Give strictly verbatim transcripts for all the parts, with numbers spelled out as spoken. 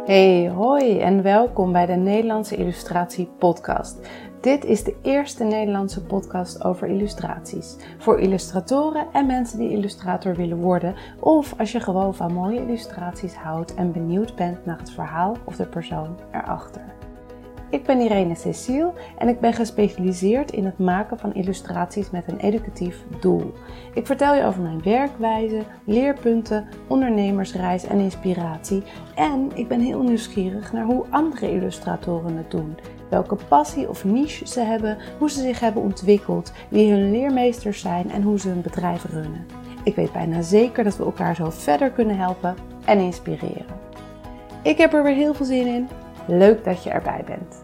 Hey, hoi en welkom bij de Nederlandse Illustratie Podcast. Dit is de eerste Nederlandse podcast over illustraties. Voor illustratoren en mensen die illustrator willen worden. Of als je gewoon van mooie illustraties houdt en benieuwd bent naar het verhaal of de persoon erachter. Ik ben Irene Cecile en ik ben gespecialiseerd in het maken van illustraties met een educatief doel. Ik vertel je over mijn werkwijze, leerpunten, ondernemersreis en inspiratie. En ik ben heel nieuwsgierig naar hoe andere illustratoren het doen. Welke passie of niche ze hebben, hoe ze zich hebben ontwikkeld, wie hun leermeesters zijn en hoe ze hun bedrijf runnen. Ik weet bijna zeker dat we elkaar zo verder kunnen helpen en inspireren. Ik heb er weer heel veel zin in. Leuk dat je erbij bent.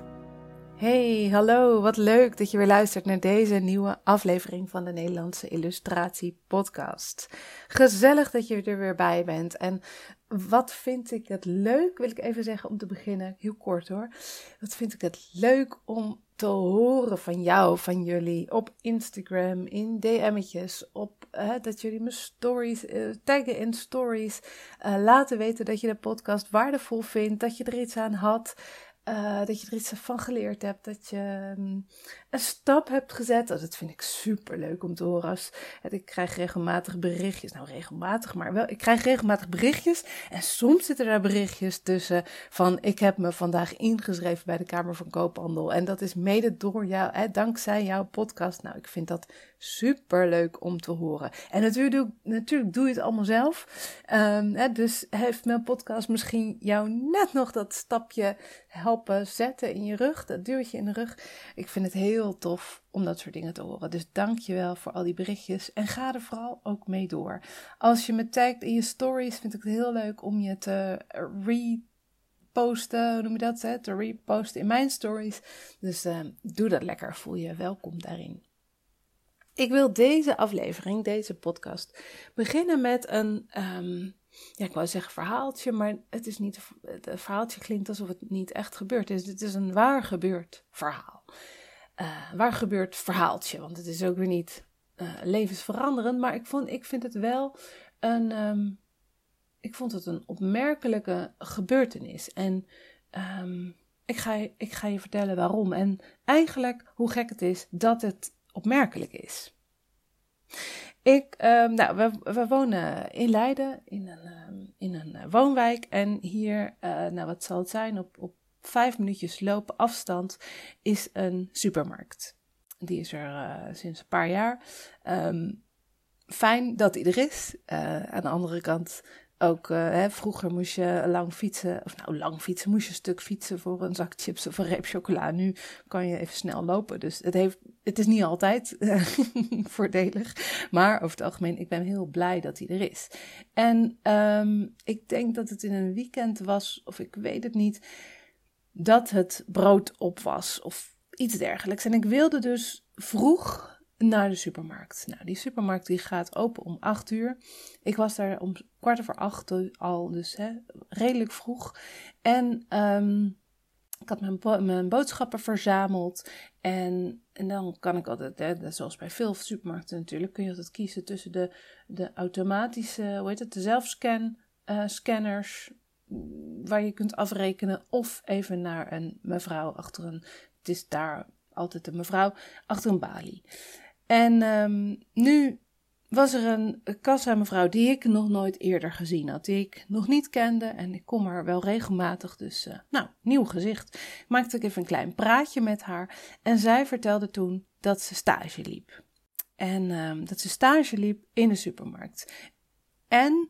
Hey, hallo, wat leuk dat je weer luistert naar deze nieuwe aflevering van de Nederlandse Illustratie Podcast. Gezellig dat je er weer bij bent. En wat vind ik het leuk, wil ik even zeggen om te beginnen, heel kort hoor. Wat vind ik het leuk om te horen van jou, van jullie, op Instagram, in D M'tjes, op uh, dat jullie mijn stories, uh, taggen in stories, uh, laten weten dat je de podcast waardevol vindt, dat je er iets aan had. Uh, dat je er iets van geleerd hebt, dat je um, een stap hebt gezet. Oh, dat vind ik super leuk om te horen. Als, uh, ik krijg regelmatig berichtjes, nou regelmatig, maar wel, ik krijg regelmatig berichtjes. En soms zitten daar berichtjes tussen van, ik heb me vandaag ingeschreven bij de Kamer van Koophandel. En dat is mede door jou, eh, dankzij jouw podcast. Nou, ik vind dat super leuk om te horen. En natuurlijk doe, natuurlijk doe je het allemaal zelf. Um, eh, dus heeft mijn podcast misschien jou net nog dat stapje helpen zetten in je rug, dat duwtje in de rug. Ik vind het heel tof om dat soort dingen te horen. Dus dank je wel voor al die berichtjes en ga er vooral ook mee door. Als je me tagt in je stories, vind ik het heel leuk om je te reposten, hoe noem je dat, hè? Te reposten in mijn stories. Dus uh, doe dat lekker, voel je welkom daarin. Ik wil deze aflevering, deze podcast, beginnen met een, um, ja, ik wou zeggen verhaaltje, maar het is niet, het verhaaltje klinkt alsof het niet echt gebeurd is. Het is een waar gebeurd verhaal. Uh, waar gebeurd verhaaltje, want het is ook weer niet uh, levensveranderend, maar ik, vond, ik vind het wel een, um, ik vond het een opmerkelijke gebeurtenis. En um, ik, ga, ik ga je vertellen waarom. En eigenlijk hoe gek het is dat het opmerkelijk is. Ik, uh, nou, we, we wonen in Leiden, in een, uh, in een uh, woonwijk. En hier, uh, nou wat zal het zijn, op, op vijf minuutjes lopen afstand is een supermarkt. Die is er uh, sinds een paar jaar. Um, fijn dat die er is. Uh, aan de andere kant ook, uh, hè, vroeger moest je lang fietsen, of nou lang fietsen, moest je een stuk fietsen voor een zak chips of een reep chocola. Nu kan je even snel lopen, dus het, heeft, het is niet altijd uh, voordelig. Maar over het algemeen, ik ben heel blij dat hij er is. En um, ik denk dat het in een weekend was, of ik weet het niet, dat het brood op was of iets dergelijks. En ik wilde dus vroeg naar de supermarkt. Nou, die supermarkt die gaat open om acht uur. Ik was daar om kwart over acht al, dus hè, redelijk vroeg. En um, ik had mijn, bo- mijn boodschappen verzameld. En, en dan kan ik altijd, hè, zoals bij veel supermarkten natuurlijk, kun je altijd kiezen tussen de, de automatische, hoe heet het, de zelfscan uh, scanners, waar je kunt afrekenen, of even naar een mevrouw achter een, het is daar altijd een mevrouw, achter een balie. En um, nu was er een kassa mevrouw die ik nog nooit eerder gezien had, die ik nog niet kende en ik kom haar wel regelmatig, dus uh, nou, nieuw gezicht. Maakte ik even een klein praatje met haar en zij vertelde toen dat ze stage liep. En um, dat ze stage liep in de supermarkt. En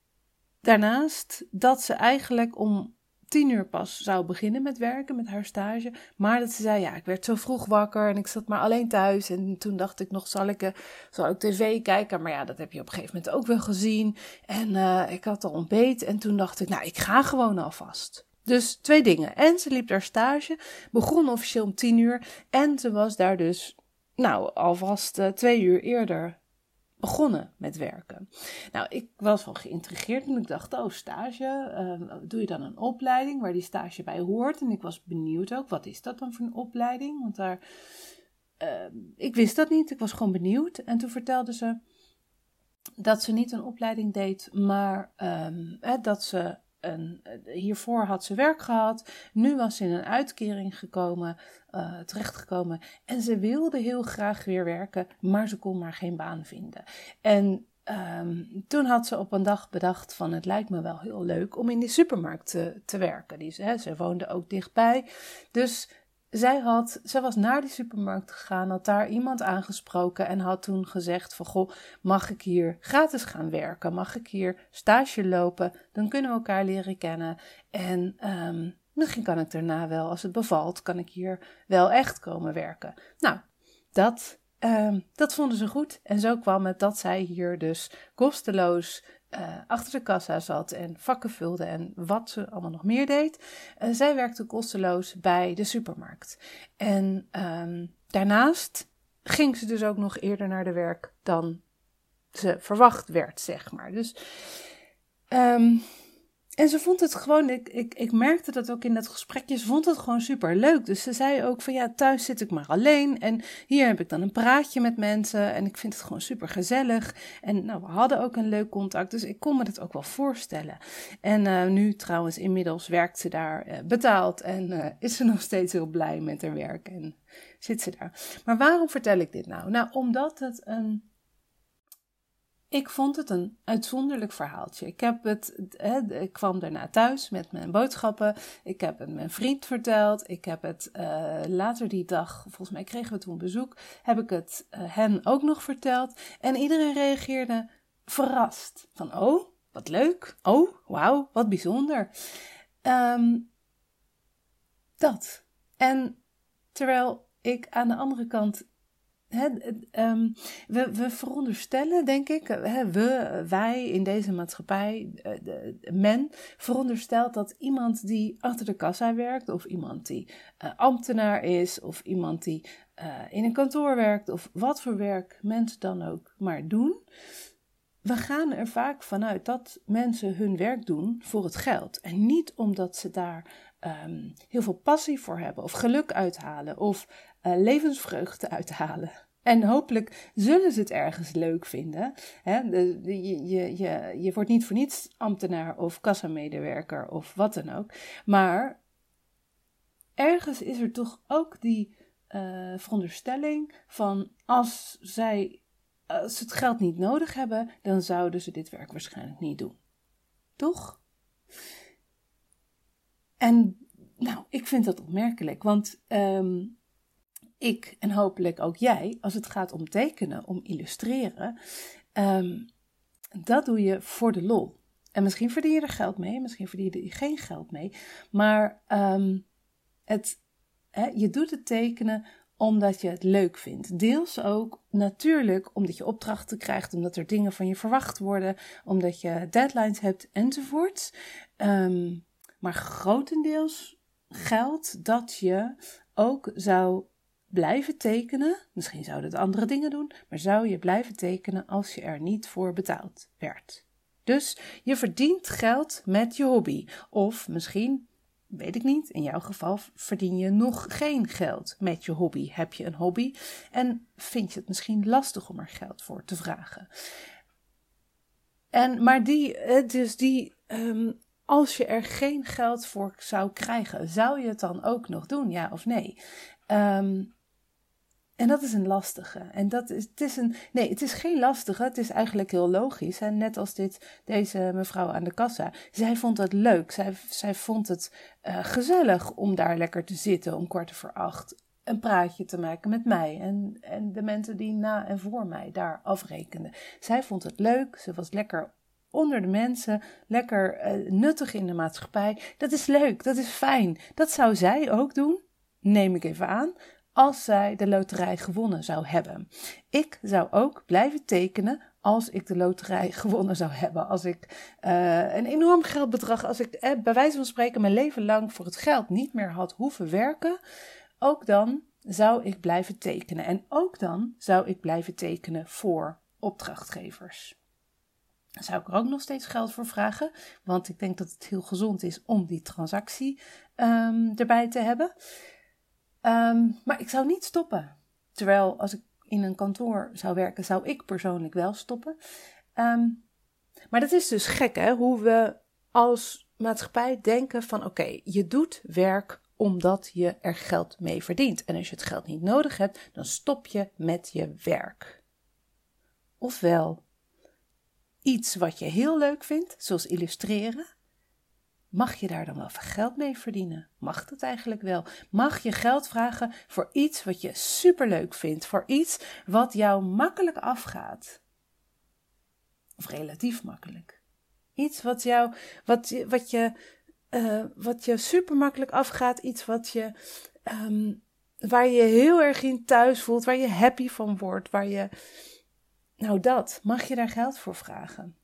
daarnaast dat ze eigenlijk om tien uur pas zou beginnen met werken, met haar stage. Maar dat ze zei, ja, ik werd zo vroeg wakker en ik zat maar alleen thuis. En toen dacht ik nog, zal ik, uh, zal ik tv kijken? Maar ja, dat heb je op een gegeven moment ook wel gezien. En uh, ik had al ontbeten en toen dacht ik, nou, ik ga gewoon alvast. Dus twee dingen. En ze liep daar stage, begon officieel om tien uur. En ze was daar dus, nou, alvast uh, twee uur eerder begonnen met werken. Nou, ik was wel geïntrigeerd en ik dacht, oh, stage, uh, doe je dan een opleiding waar die stage bij hoort? En ik was benieuwd ook, wat is dat dan voor een opleiding? Want daar, uh, ik wist dat niet, ik was gewoon benieuwd. En toen vertelde ze dat ze niet een opleiding deed, maar um, eh, dat ze een, hiervoor had ze werk gehad. Nu was ze in een uitkering gekomen, uh, terechtgekomen. En ze wilde heel graag weer werken, maar ze kon maar geen baan vinden. En um, toen had ze op een dag bedacht van het lijkt me wel heel leuk om in die supermarkt te, te werken. Die, hè, ze woonde ook dichtbij. Dus zij, had, zij was naar die supermarkt gegaan, had daar iemand aangesproken en had toen gezegd van goh, mag ik hier gratis gaan werken? Mag ik hier stage lopen? Dan kunnen we elkaar leren kennen. En um, misschien kan ik daarna wel, als het bevalt, kan ik hier wel echt komen werken. Nou, dat, um, dat vonden ze goed. En zo kwam het dat zij hier dus kosteloos Uh, achter de kassa zat en vakken vulde en wat ze allemaal nog meer deed. Uh, zij werkte kosteloos bij de supermarkt. En um, daarnaast ging ze dus ook nog eerder naar de werk dan ze verwacht werd, zeg maar. Dus, um, en ze vond het gewoon, ik, ik, ik merkte dat ook in dat gesprekje, ze vond het gewoon super leuk. Dus ze zei ook van ja, thuis zit ik maar alleen en hier heb ik dan een praatje met mensen en ik vind het gewoon super gezellig. En nou, we hadden ook een leuk contact, dus ik kon me dat ook wel voorstellen. En uh, nu trouwens, inmiddels werkt ze daar uh, betaald en uh, is ze nog steeds heel blij met haar werk en zit ze daar. Maar waarom vertel ik dit nou? Nou, omdat het een... Ik vond het een uitzonderlijk verhaaltje. Ik, heb het, hè, ik kwam daarna thuis met mijn boodschappen. Ik heb het mijn vriend verteld. Ik heb het uh, later die dag, volgens mij kregen we toen bezoek, heb ik het uh, hen ook nog verteld. En iedereen reageerde verrast. Van oh, wat leuk. Oh, wauw, wat bijzonder. Um, dat. En terwijl ik aan de andere kant... He, um, we, we veronderstellen, denk ik, he, we, wij in deze maatschappij, de, de, men, veronderstelt dat iemand die achter de kassa werkt, of iemand die uh, ambtenaar is, of iemand die uh, in een kantoor werkt, of wat voor werk mensen dan ook maar doen. We gaan er vaak vanuit dat mensen hun werk doen voor het geld. En niet omdat ze daar um, heel veel passie voor hebben, of geluk uithalen, of uh, levensvreugde uithalen. En hopelijk zullen ze het ergens leuk vinden. Hè? De, de, je, je, je, je wordt niet voor niets ambtenaar of kassamedewerker of wat dan ook. Maar ergens is er toch ook die uh, veronderstelling van als zij... Als ze het geld niet nodig hebben, dan zouden ze dit werk waarschijnlijk niet doen. Toch? En nou, ik vind dat opmerkelijk, want um, ik en hopelijk ook jij, als het gaat om tekenen, om illustreren, um, dat doe je voor de lol. En misschien verdien je er geld mee, misschien verdien je er geen geld mee, maar um, het, hè, je doet het tekenen omdat je het leuk vindt. Deels ook natuurlijk omdat je opdrachten krijgt, omdat er dingen van je verwacht worden, omdat je deadlines hebt enzovoort. Um, maar grotendeels geldt dat je ook zou blijven tekenen. Misschien zouden het andere dingen doen, maar zou je blijven tekenen als je er niet voor betaald werd. Dus je verdient geld met je hobby. Of misschien... Weet ik niet, in jouw geval verdien je nog geen geld met je hobby. Heb je een hobby en vind je het misschien lastig om er geld voor te vragen. En, maar die, dus die, um, als je er geen geld voor zou krijgen, zou je het dan ook nog doen, ja of nee? Um, En dat is een lastige. En dat is, het is een, nee, het is geen lastige. Het is eigenlijk heel logisch. En net als dit, deze mevrouw aan de kassa. Zij vond het leuk. Zij, zij vond het uh, gezellig om daar lekker te zitten om kwart voor acht. Een praatje te maken met mij. En, en de mensen die na en voor mij daar afrekenden. Zij vond het leuk. Ze was lekker onder de mensen. Lekker uh, nuttig in de maatschappij. Dat is leuk. Dat is fijn. Dat zou zij ook doen. Neem ik even aan. Als zij de loterij gewonnen zou hebben. Ik zou ook blijven tekenen als ik de loterij gewonnen zou hebben. Als ik uh, een enorm geldbedrag, als ik eh, bij wijze van spreken mijn leven lang voor het geld niet meer had hoeven werken. Ook dan zou ik blijven tekenen. En ook dan zou ik blijven tekenen voor opdrachtgevers. Dan zou ik er ook nog steeds geld voor vragen. Want ik denk dat het heel gezond is om die transactie um, erbij te hebben. Um, maar ik zou niet stoppen. Terwijl als ik in een kantoor zou werken, zou ik persoonlijk wel stoppen. Um, maar dat is dus gek, hè? Hoe we als maatschappij denken van oké, okay, je doet werk omdat je er geld mee verdient. En als je het geld niet nodig hebt, dan stop je met je werk. Ofwel, iets wat je heel leuk vindt, zoals illustreren. Mag je daar dan wel geld mee verdienen? Mag dat eigenlijk wel? Mag je geld vragen voor iets wat je superleuk vindt? Voor iets wat jou makkelijk afgaat? Of relatief makkelijk. Iets wat jou, wat, wat je, uh, wat je super makkelijk afgaat. Iets wat je, um, waar je heel erg in thuis voelt. Waar je happy van wordt. Waar je, nou dat, mag je daar geld voor vragen?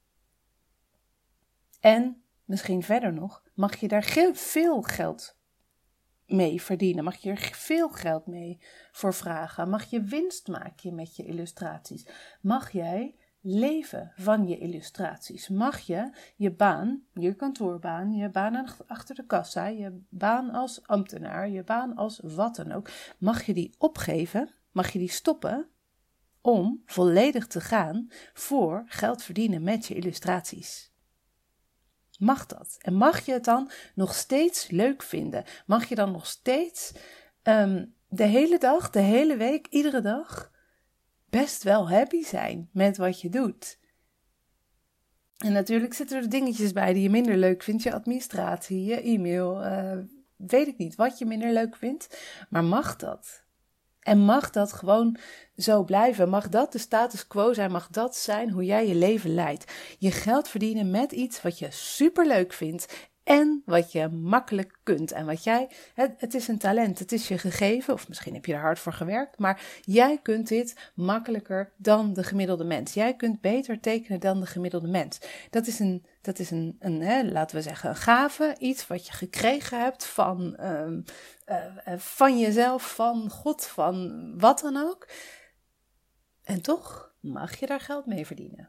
En misschien verder nog, mag je daar ge- veel geld mee verdienen? Mag je er veel geld mee voor vragen? Mag je winst maken met je illustraties? Mag jij leven van je illustraties? Mag je je baan, je kantoorbaan, je baan achter de kassa, je baan als ambtenaar, je baan als wat dan ook, mag je die opgeven? Mag je die stoppen om volledig te gaan voor geld verdienen met je illustraties? Mag dat? En mag je het dan nog steeds leuk vinden? Mag je dan nog steeds um, de hele dag, de hele week, iedere dag best wel happy zijn met wat je doet? En natuurlijk zitten er dingetjes bij die je minder leuk vindt. Je administratie, je e-mail, uh, weet ik niet wat je minder leuk vindt. Maar mag dat? En mag dat gewoon zo blijven? Mag dat de status quo zijn? Mag dat zijn hoe jij je leven leidt? Je geld verdienen met iets wat je superleuk vindt en wat je makkelijk kunt. En wat jij, het, het is een talent, het is je gegeven, of misschien heb je er hard voor gewerkt, maar jij kunt dit makkelijker dan de gemiddelde mens. Jij kunt beter tekenen dan de gemiddelde mens. Dat is een, dat is een, een hè, laten we zeggen, een gave, iets wat je gekregen hebt van, um, uh, van jezelf, van God, van wat dan ook. En toch mag je daar geld mee verdienen.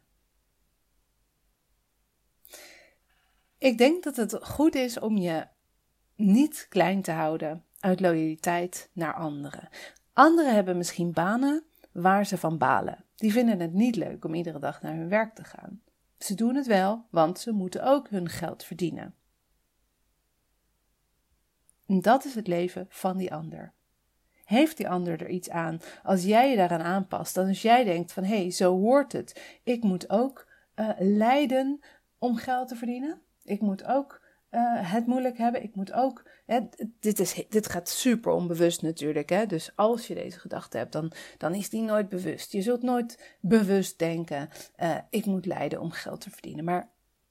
Ik denk dat het goed is om je niet klein te houden uit loyaliteit naar anderen. Anderen hebben misschien banen waar ze van balen. Die vinden het niet leuk om iedere dag naar hun werk te gaan. Ze doen het wel, want ze moeten ook hun geld verdienen. En dat is het leven van die ander. Heeft die ander er iets aan als jij je daaraan aanpast? Dan als jij denkt van, hé, hey, zo hoort het. Ik moet ook uh, lijden om geld te verdienen. Ik moet ook uh, het moeilijk hebben. Ik moet ook... Hè, dit, is, dit gaat super onbewust natuurlijk. Hè? Dus als je deze gedachte hebt, dan, dan is die nooit bewust. Je zult nooit bewust denken, uh, ik moet lijden om geld te verdienen. Maar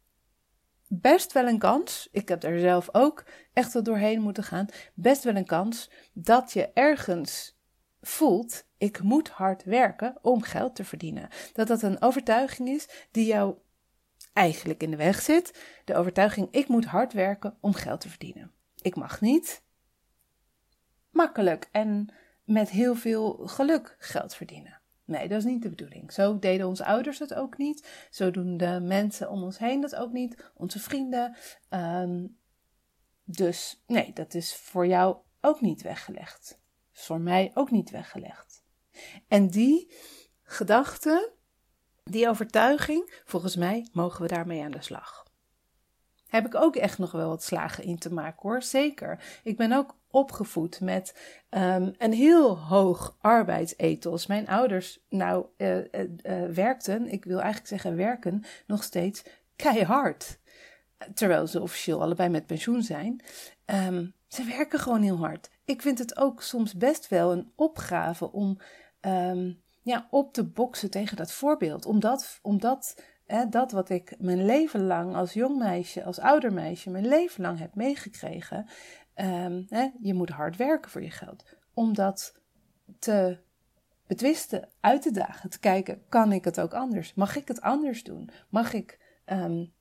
best wel een kans, ik heb daar zelf ook echt wel doorheen moeten gaan, best wel een kans dat je ergens voelt, ik moet hard werken om geld te verdienen. Dat dat een overtuiging is die jou eigenlijk in de weg zit. De overtuiging, ik moet hard werken om geld te verdienen. Ik mag niet makkelijk en met heel veel geluk geld verdienen. Nee, dat is niet de bedoeling. Zo deden onze ouders het ook niet. Zo doen de mensen om ons heen dat ook niet. Onze vrienden. Um, dus nee, dat is voor jou ook niet weggelegd. Is voor mij ook niet weggelegd. En die gedachte, die overtuiging, volgens mij mogen we daarmee aan de slag. Heb ik ook echt nog wel wat slagen in te maken hoor, zeker. Ik ben ook opgevoed met um, een heel hoog arbeidsethos. Mijn ouders nou uh, uh, uh, werkten, ik wil eigenlijk zeggen werken, nog steeds keihard. Terwijl ze officieel allebei met pensioen zijn. Um, ze werken gewoon heel hard. Ik vind het ook soms best wel een opgave om um, ja, op te boksen tegen dat voorbeeld. Omdat... omdat He, dat wat ik mijn leven lang als jong meisje, als ouder meisje, mijn leven lang heb meegekregen. Um, he, je moet hard werken voor je geld. Om dat te betwisten, uit te dagen, te kijken, kan ik het ook anders? Mag ik het anders doen? Mag ik um,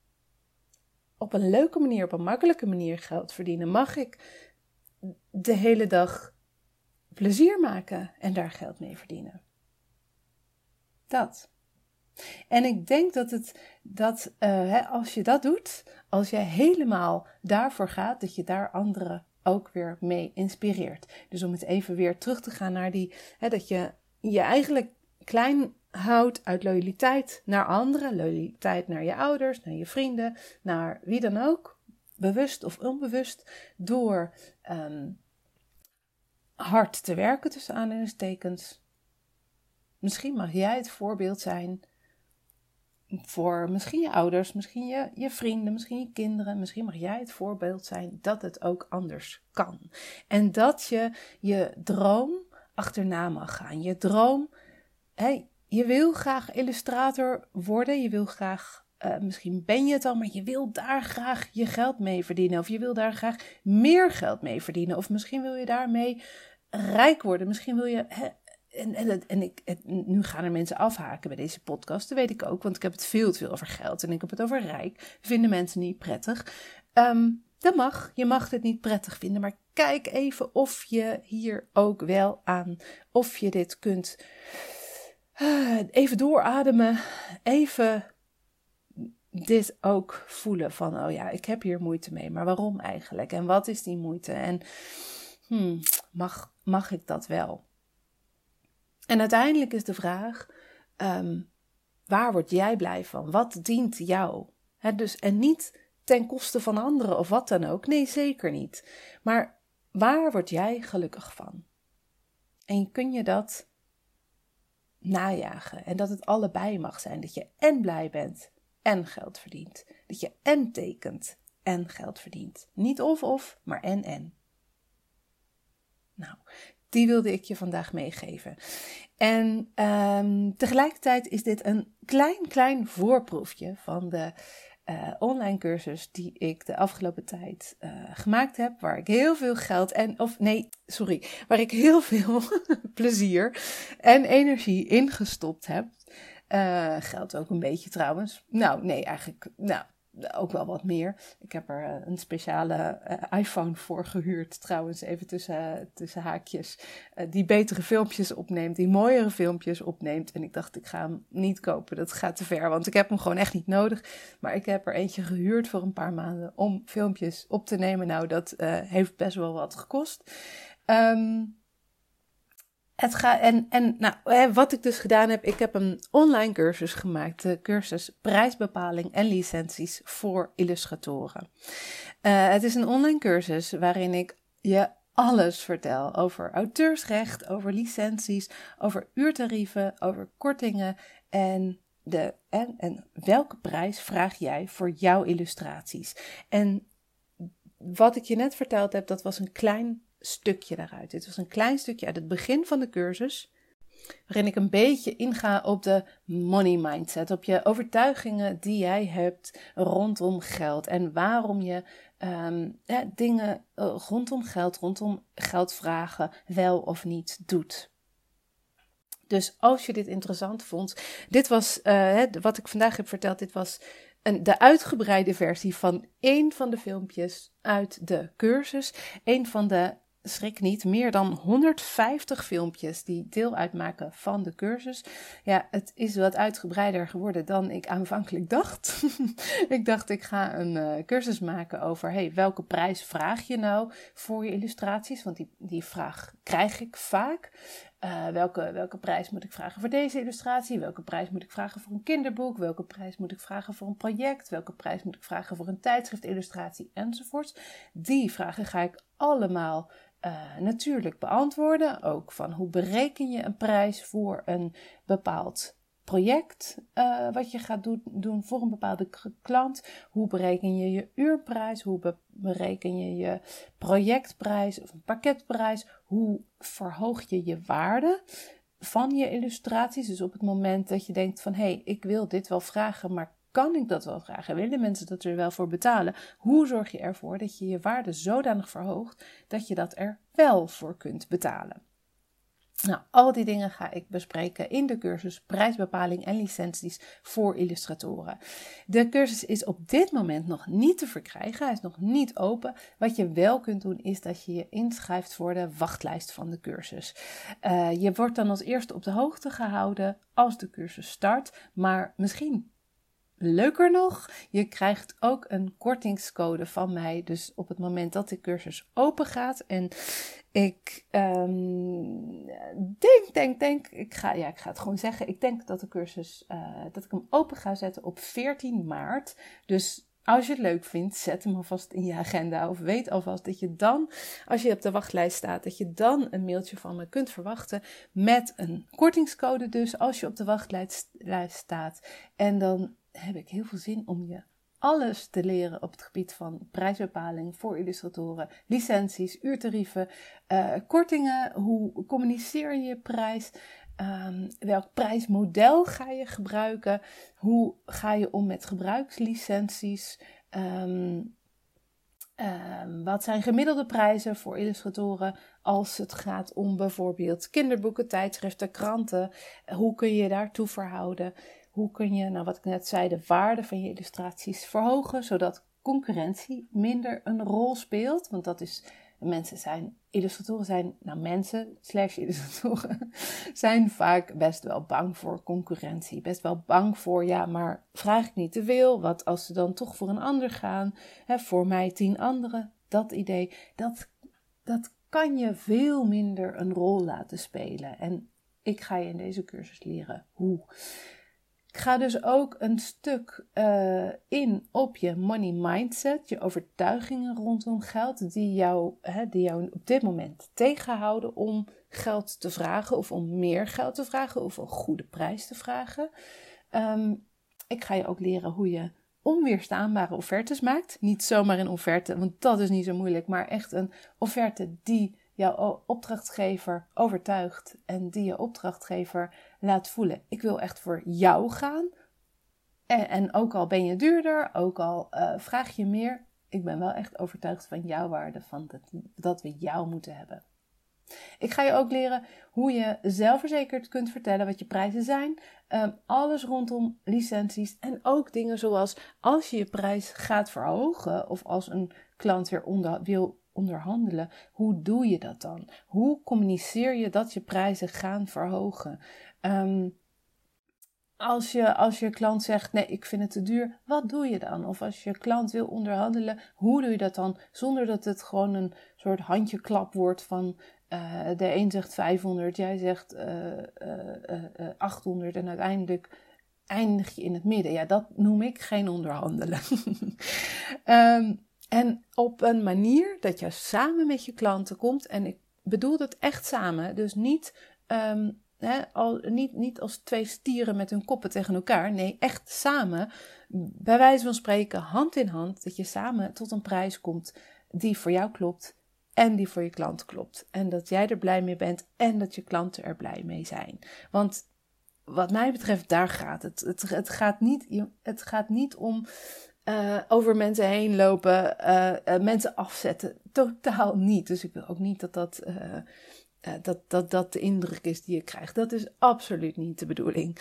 op een leuke manier, op een makkelijke manier geld verdienen? Mag ik de hele dag plezier maken en daar geld mee verdienen? Dat. En ik denk dat, het, dat uh, hè, als je dat doet, als jij helemaal daarvoor gaat, dat je daar anderen ook weer mee inspireert. Dus om het even weer terug te gaan naar die, hè, dat je je eigenlijk klein houdt uit loyaliteit naar anderen, loyaliteit naar je ouders, naar je vrienden, naar wie dan ook, bewust of onbewust, door um, hard te werken tussen aanhalingstekens. Misschien mag jij het voorbeeld zijn voor misschien je ouders, misschien je, je vrienden, misschien je kinderen. Misschien mag jij het voorbeeld zijn dat het ook anders kan. En dat je je droom achterna mag gaan. Je droom, hey, je wil graag illustrator worden. Je wil graag, uh, misschien ben je het al, maar je wil daar graag je geld mee verdienen. Of je wil daar graag meer geld mee verdienen. Of misschien wil je daarmee rijk worden. Misschien wil je... He, En, en, en ik, het, nu gaan er mensen afhaken bij deze podcast, dat weet ik ook, want ik heb het veel te veel over geld en ik heb het over rijk. Vinden mensen niet prettig. Um, dat mag, je mag het niet prettig vinden, maar kijk even of je hier ook wel aan, of je dit kunt uh, even doorademen, even dit ook voelen van, oh ja, ik heb hier moeite mee, maar waarom eigenlijk? En wat is die moeite? En hmm, mag, mag ik dat wel? En uiteindelijk is de vraag, um, waar word jij blij van? Wat dient jou? He, dus, en niet ten koste van anderen of wat dan ook. Nee, zeker niet. Maar waar word jij gelukkig van? En kun je dat najagen? En dat het allebei mag zijn. Dat je en blij bent en geld verdient. Dat je en tekent en geld verdient. Niet of-of, maar en-en. Nou, die wilde ik je vandaag meegeven. En um, tegelijkertijd is dit een klein, klein voorproefje van de uh, online cursus die ik de afgelopen tijd uh, gemaakt heb. Waar ik heel veel geld en, of nee, sorry, waar ik heel veel plezier en energie in gestopt heb. Uh, geld ook een beetje trouwens. Nou, nee, eigenlijk, nou, ook wel wat meer. Ik heb er uh, een speciale uh, iPhone voor gehuurd, trouwens, even tussen, uh, tussen haakjes. Uh, die betere filmpjes opneemt, die mooiere filmpjes opneemt. En ik dacht, ik ga hem niet kopen, dat gaat te ver, want ik heb hem gewoon echt niet nodig. Maar ik heb er eentje gehuurd voor een paar maanden om filmpjes op te nemen. Nou, dat uh, heeft best wel wat gekost. Um, Het gaat, en, en nou, wat ik dus gedaan heb, ik heb een online cursus gemaakt, de cursus prijsbepaling en licenties voor illustratoren. Uh, het is een online cursus waarin ik je alles vertel over auteursrecht, over licenties, over uurtarieven, over kortingen en, de, en, en welke prijs vraag jij voor jouw illustraties. En wat ik je net verteld heb, dat was een klein stukje daaruit. Dit was een klein stukje uit het begin van de cursus, waarin ik een beetje inga op de money mindset, op je overtuigingen die jij hebt rondom geld en waarom je um, ja, dingen uh, rondom geld, rondom geld vragen wel of niet doet. Dus als je dit interessant vond, dit was uh, wat ik vandaag heb verteld, dit was een, de uitgebreide versie van één van de filmpjes uit de cursus, één van de schrik niet, meer dan honderdvijftig filmpjes die deel uitmaken van de cursus. Ja, het is wat uitgebreider geworden dan ik aanvankelijk dacht. Ik dacht, ik ga een uh, cursus maken over, hey, welke prijs vraag je nou voor je illustraties? Want die, die vraag krijg ik vaak. Uh, welke, welke prijs moet ik vragen voor deze illustratie? Welke prijs moet ik vragen voor een kinderboek? Welke prijs moet ik vragen voor een project? Welke prijs moet ik vragen voor een tijdschriftillustratie? Enzovoorts. Die vragen ga ik allemaal Uh, natuurlijk beantwoorden. Ook van hoe bereken je een prijs voor een bepaald project uh, wat je gaat do- doen voor een bepaalde k- klant. Hoe bereken je je uurprijs? Hoe be- bereken je je projectprijs of een pakketprijs? Hoe verhoog je je waarde van je illustraties? Dus op het moment dat je denkt van, hé, hey, ik wil dit wel vragen, maar kan ik dat wel vragen? Willen mensen dat er wel voor betalen? Hoe zorg je ervoor dat je je waarde zodanig verhoogt dat je dat er wel voor kunt betalen? Nou, al die dingen ga ik bespreken in de cursus prijsbepaling en licenties voor illustratoren. De cursus is op dit moment nog niet te verkrijgen. Hij is nog niet open. Wat je wel kunt doen is dat je je inschrijft voor de wachtlijst van de cursus. Uh, je wordt dan als eerste op de hoogte gehouden als de cursus start, maar misschien leuker nog, je krijgt ook een kortingscode van mij, dus op het moment dat de cursus open gaat. En ik um, denk, denk, denk, ik ga, ja, ik ga het gewoon zeggen, ik denk dat de cursus, uh, dat ik hem open ga zetten op veertien maart. Dus als je het leuk vindt, zet hem alvast in je agenda. Of weet alvast dat je dan, als je op de wachtlijst staat, dat je dan een mailtje van me kunt verwachten. Met een kortingscode dus, als je op de wachtlijst staat. En dan heb ik heel veel zin om je alles te leren op het gebied van prijsbepaling voor illustratoren, licenties, uurtarieven, uh, kortingen. Hoe communiceer je je prijs? Um, welk prijsmodel ga je gebruiken? Hoe ga je om met gebruikslicenties? Um, um, wat zijn gemiddelde prijzen voor illustratoren als het gaat om bijvoorbeeld kinderboeken, tijdschriften, kranten? Hoe kun je daartoe verhouden? Hoe kun je, nou wat ik net zei, de waarde van je illustraties verhogen, zodat concurrentie minder een rol speelt? Want dat is, mensen zijn, illustratoren zijn, nou mensen, slash illustratoren, zijn vaak best wel bang voor concurrentie. Best wel bang voor, ja, maar vraag ik niet te veel? Wat als ze dan toch voor een ander gaan? Hè, voor mij tien anderen, dat idee, dat, dat kan je veel minder een rol laten spelen. En ik ga je in deze cursus leren hoe. Ik ga dus ook een stuk uh, in op je money mindset, je overtuigingen rondom geld, die jou, hè, die jou op dit moment tegenhouden om geld te vragen of om meer geld te vragen of een goede prijs te vragen. Um, ik ga je ook leren hoe je onweerstaanbare offertes maakt. Niet zomaar een offerte, want dat is niet zo moeilijk, maar echt een offerte die jouw opdrachtgever overtuigt en die je opdrachtgever laat voelen: ik wil echt voor jou gaan. En, en ook al ben je duurder, ook al uh, vraag je meer, ik ben wel echt overtuigd van jouw waarde, van dat, dat we jou moeten hebben. Ik ga je ook leren hoe je zelfverzekerd kunt vertellen wat je prijzen zijn. Um, alles rondom licenties en ook dingen zoals als je je prijs gaat verhogen of als een klant weer onder, wil onderhandelen, hoe doe je dat dan? Hoe communiceer je dat je prijzen gaan verhogen? Um, als je, als je klant zegt, nee, ik vind het te duur, wat doe je dan? Of als je klant wil onderhandelen, hoe doe je dat dan? Zonder dat het gewoon een soort handjeklap wordt van uh, de een zegt vijfhonderd, jij zegt uh, uh, uh, uh, achthonderd en uiteindelijk eindig je in het midden. Ja, dat noem ik geen onderhandelen. um, En op een manier dat je samen met je klanten komt. En ik bedoel dat echt samen. Dus niet, um, hè, al, niet, niet als twee stieren met hun koppen tegen elkaar. Nee, echt samen. Bij wijze van spreken, hand in hand. Dat je samen tot een prijs komt die voor jou klopt. En die voor je klant klopt. En dat jij er blij mee bent. En dat je klanten er blij mee zijn. Want wat mij betreft, daar gaat het. Het, het, gaat, niet, het gaat niet om Uh, over mensen heen lopen, uh, uh, mensen afzetten. Totaal niet. Dus ik wil ook niet dat dat, uh, uh, dat, dat dat de indruk is die je krijgt. Dat is absoluut niet de bedoeling.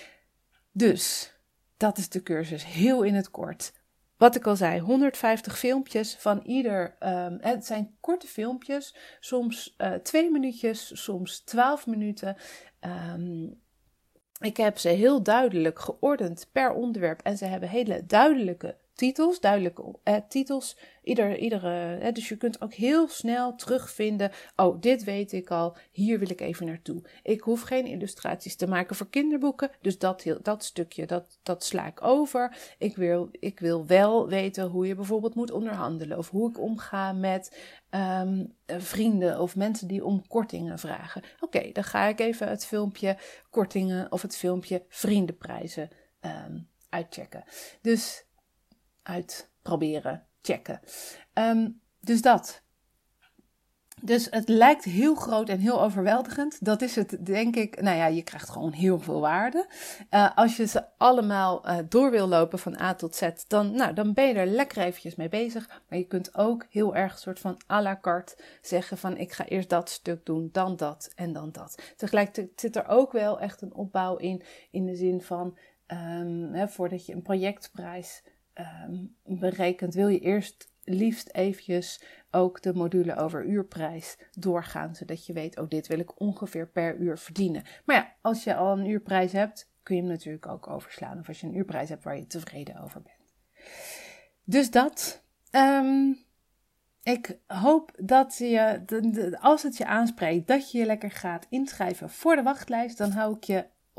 Dus, dat is de cursus. Heel in het kort. Wat ik al zei, honderdvijftig filmpjes van ieder. Um, het zijn korte filmpjes. Soms uh, twee minuutjes, soms twaalf minuten. Um, Ik heb ze heel duidelijk geordend per onderwerp en ze hebben hele duidelijke titels, duidelijke eh, titels. Ieder, iedere, eh, dus je kunt ook heel snel terugvinden, oh, dit weet ik al, hier wil ik even naartoe. Ik hoef geen illustraties te maken voor kinderboeken, dus dat, dat stukje, dat, dat sla ik over. Ik wil, ik wil wel weten hoe je bijvoorbeeld moet onderhandelen of hoe ik omga met um, vrienden of mensen die om kortingen vragen. Oké, okay, dan ga ik even het filmpje kortingen of het filmpje vriendenprijzen um, uitchecken. Dus uitproberen, checken. Um, dus dat. Dus het lijkt heel groot en heel overweldigend. Dat is het, denk ik. Nou ja, je krijgt gewoon heel veel waarde. Uh, als je ze allemaal uh, door wil lopen van A tot Z, dan, nou, dan ben je er lekker eventjes mee bezig. Maar je kunt ook heel erg soort van à la carte zeggen van ik ga eerst dat stuk doen, dan dat en dan dat. Tegelijkertijd zit er ook wel echt een opbouw in, in de zin van um, hè, voordat je een projectprijs um, berekent, wil je eerst liefst eventjes ook de module over uurprijs doorgaan, zodat je weet, oh, dit wil ik ongeveer per uur verdienen. Maar ja, als je al een uurprijs hebt, kun je hem natuurlijk ook overslaan. Of als je een uurprijs hebt waar je tevreden over bent. Dus dat. Um, ik hoop dat je, de, de, als het je aanspreekt, dat je je lekker gaat inschrijven voor de wachtlijst. Dan hou ik je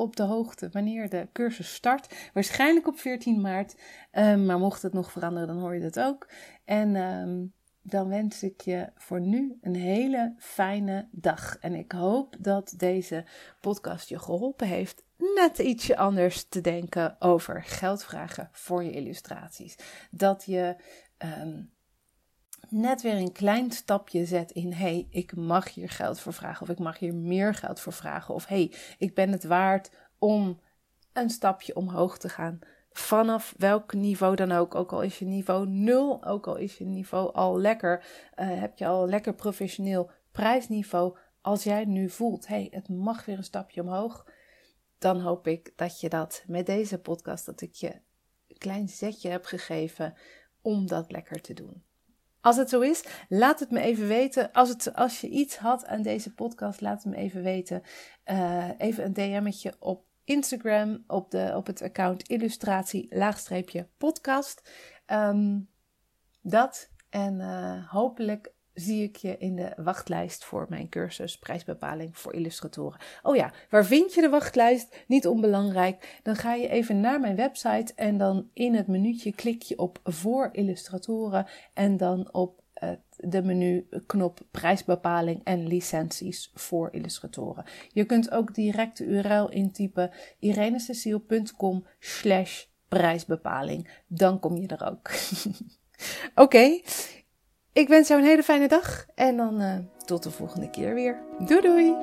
op de hoogte wanneer de cursus start. Waarschijnlijk op veertien maart. Um, maar mocht het nog veranderen, dan hoor je dat ook. En um, dan wens ik je voor nu een hele fijne dag. En ik hoop dat deze podcast je geholpen heeft net ietsje anders te denken over geldvragen voor je illustraties. Dat je um, net weer een klein stapje zet in, hey, ik mag hier geld voor vragen of ik mag hier meer geld voor vragen. Of hey, ik ben het waard om een stapje omhoog te gaan. Vanaf welk niveau dan ook, ook al is je niveau nul, ook al is je niveau al lekker, uh, heb je al lekker professioneel prijsniveau. Als jij nu voelt, hey, het mag weer een stapje omhoog, dan hoop ik dat je dat met deze podcast, dat ik je een klein zetje heb gegeven om dat lekker te doen. Als het zo is, laat het me even weten. Als, het, als je iets had aan deze podcast, laat het me even weten. Uh, even een D M'tje op Instagram, op, de, op het account illustratie laagstreepje podcast. Um, dat en uh, hopelijk zie ik je in de wachtlijst voor mijn cursus prijsbepaling voor illustratoren. Oh ja, waar vind je de wachtlijst? Niet onbelangrijk. Dan ga je even naar mijn website en dan in het menuutje klik je op voor illustratoren en dan op de menuknop prijsbepaling en licenties voor illustratoren. Je kunt ook direct de U R L intypen irenececiel.com slash prijsbepaling. Dan kom je er ook. Oké. Okay. Ik wens jou een hele fijne dag en dan uh, tot de volgende keer weer. Doei doei!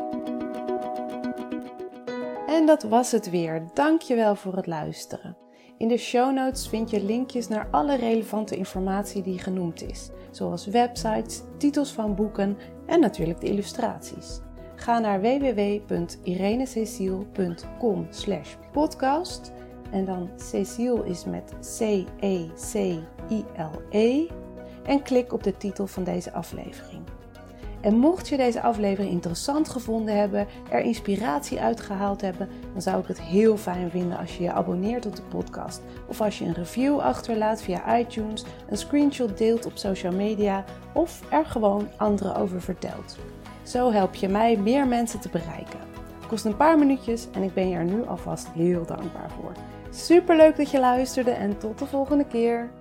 En dat was het weer. Dankjewel voor het luisteren. In de show notes vind je linkjes naar alle relevante informatie die genoemd is. Zoals websites, titels van boeken en natuurlijk de illustraties. Ga naar w w w punt irenececiel.com slash podcast en dan Ceciel is met C E C I L E. En klik op de titel van deze aflevering. En mocht je deze aflevering interessant gevonden hebben, er inspiratie uitgehaald hebben, dan zou ik het heel fijn vinden als je je abonneert op de podcast. Of als je een review achterlaat via iTunes, een screenshot deelt op social media of er gewoon anderen over vertelt. Zo help je mij meer mensen te bereiken. Het kost een paar minuutjes en ik ben je er nu alvast heel dankbaar voor. Superleuk dat je luisterde en tot de volgende keer.